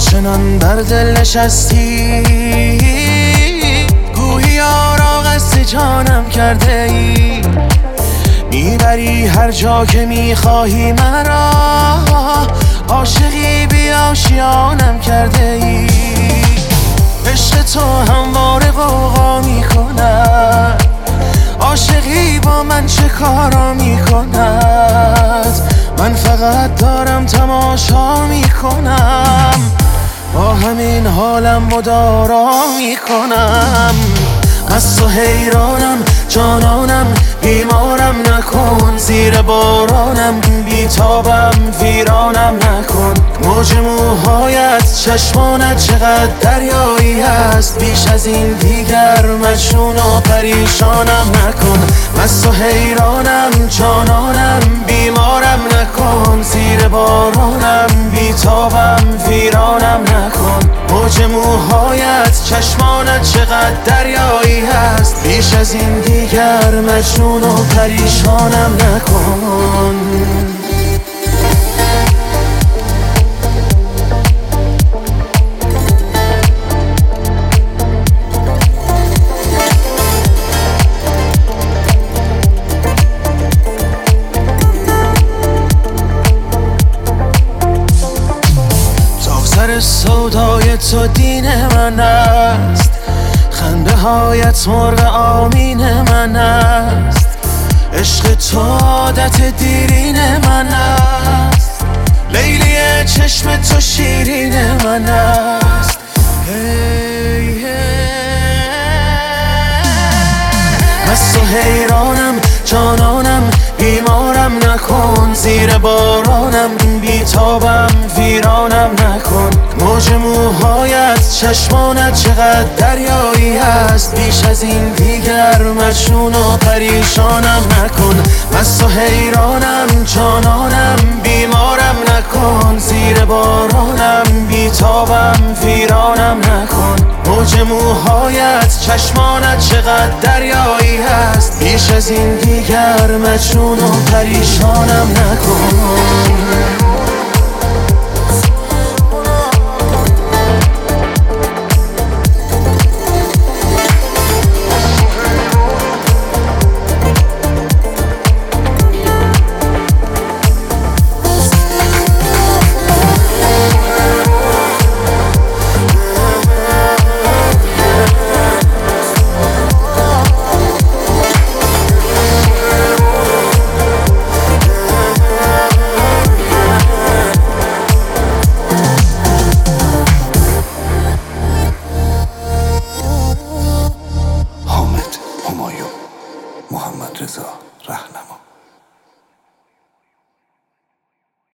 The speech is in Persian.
چنان بر دل نشستی، گویی یارا قصد جانم کرده ای. میبری هر جا که میخواهی مرا، عاشقی بی آشیانم کرده ای. عشق تو همواره غوغا میکند، عاشقی با من چه کارا میکند. من فقط دارم تماشا میکنم، با همین حالم مدارا میکنم. از تو حیرانم جانانم، بیمارم نکن. زیر بارانم بیتابم ویرانم نکن. موج موهایت چشمانت چقدر دریایی هست، بیش از این دیگر مجنون و پریشانم نکن. از تو حیرانم جانانم، بیمارم نکن. زیر بارانم بیتابم ویرانم نکن. موج موهایت چشمانت چقدر دریایی هست، بیش از این دیگر مجنون و پریشانم نکن. سر سودای تو دین من است، خنده هایت مرغ آمین من است. عشق تو عادت دیرین من است، لیلی چشم تو شیرین من است. از تو حیرانم جانانم، بیمارم نکن. زیر بارانم بیتابم ویرانم نکن. موج موهایت چشمانت چقدر دریایی هست، بیش از این دیگر مجنون و پریشانم نکن. از تو حیرانم جانانم، بیمارم نکن. زیر بارانم بیتابم ویرانم نکن. موج موهایت چشمانت چقدر دریایی هست، بیش از این دیگر مجنون و پریشانم نکن. محمد رضا رهنم.